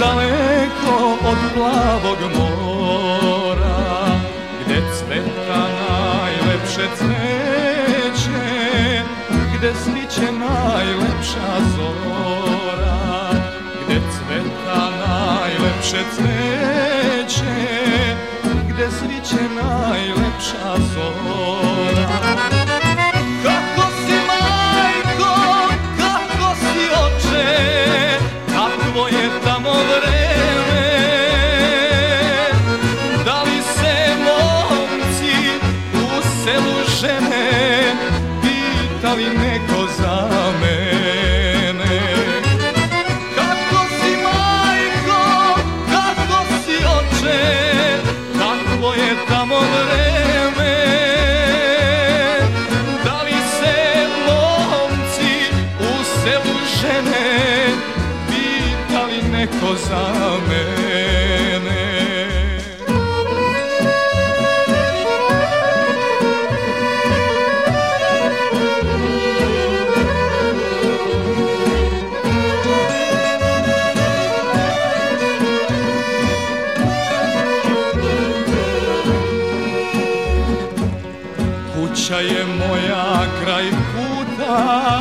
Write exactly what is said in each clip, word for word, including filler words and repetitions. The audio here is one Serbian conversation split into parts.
daleko od plavog mora, gde cveta najlepše cveće, gde sliće najlepša zora, gde cveta najlepše cveće, gde sliće najlepša zora. Kako si majko, kako si oče, kakvo je tamo vreme, da li se momci u selu žene, pita li neko za mene? Kako si majko, kako si oče, kakvo je tamo vreme, da li se momci u selu žene, pita li neko za mene? Kuća je moja kraj puta,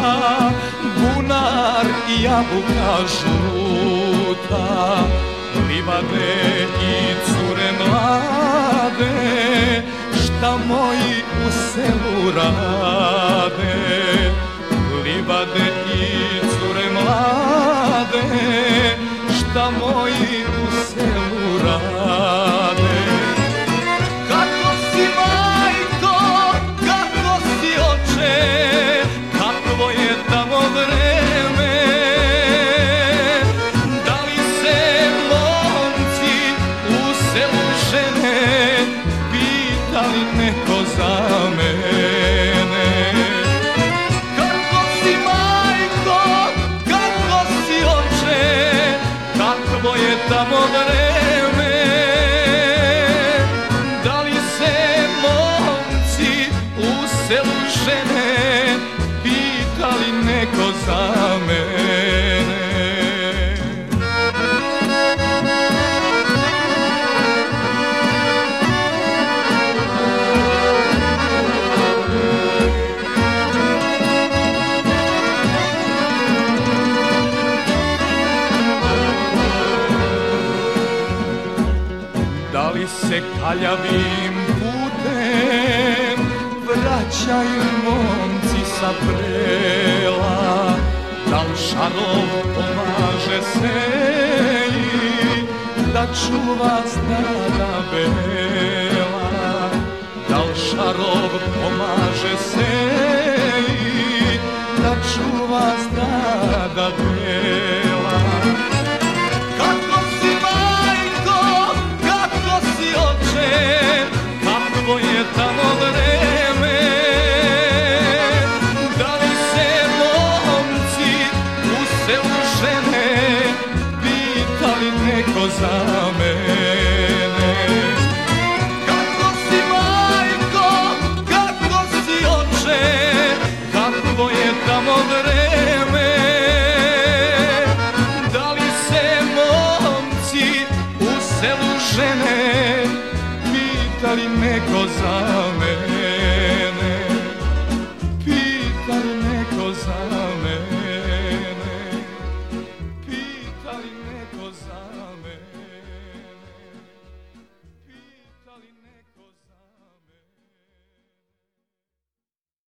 bunar i jabuka žuta, livade i cure mlade, šta moji u selu rade. Livade i cure mlade, šta moji u selu rade. Kako si majko, kako si oče, kakvo je tamo vreme, da li se momci u selu žene, pita li neko za mene? Kako si majko, kako si oče, kakvo je tamo vreme, da li se momci u selu žene, pita li neko za mene? Da li se kaljavim putem vraćaju momci sa prela, da li šarov pomaže seji da čuva stada bela, da li šarov pomaže seji da čuva stada bela. Kako si majko, kako si oče, kakvo je tamo vreme, da li se momci u selu žene, pita li neko za mene? Kako si majko, kako si oče, kakvo je tamo vreme, da li se momci u selu žene, pita li neko za mene?